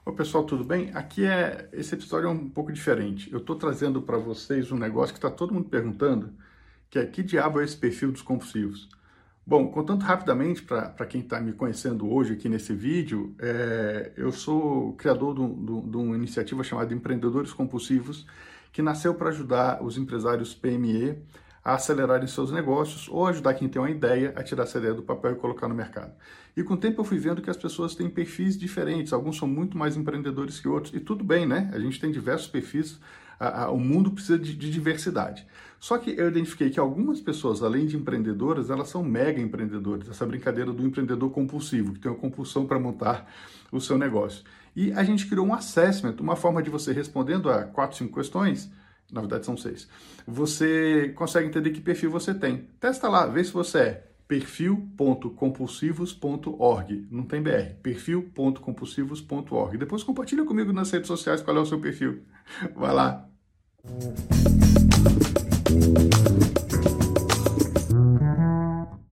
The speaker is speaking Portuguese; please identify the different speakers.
Speaker 1: Ô pessoal, tudo bem? Esse episódio é um pouco diferente. Eu estou trazendo para vocês um negócio que está todo mundo perguntando, que é que diabo é esse perfil dos compulsivos? Bom, contando rapidamente para quem está me conhecendo hoje aqui nesse vídeo, eu sou criador de uma iniciativa chamada Empreendedores Compulsivos, que nasceu para ajudar os empresários PME a acelerarem seus negócios ou ajudar quem tem uma ideia a tirar essa ideia do papel e colocar no mercado. E com o tempo eu fui vendo que as pessoas têm perfis diferentes, alguns são muito mais empreendedores que outros, e tudo bem, né? A gente tem diversos perfis, o mundo precisa de diversidade. Só que eu identifiquei que algumas pessoas, além de empreendedoras, elas são mega empreendedores, essa brincadeira do empreendedor compulsivo, que tem uma compulsão para montar o seu negócio. E a gente criou um assessment, uma forma de você respondendo a 4, 5 questões, na verdade são 6, você consegue entender que perfil você tem. Testa lá, vê se você é perfil.compulsivos.org, não tem BR, perfil.compulsivos.org. Depois compartilha comigo nas redes sociais qual é o seu perfil. Vai lá!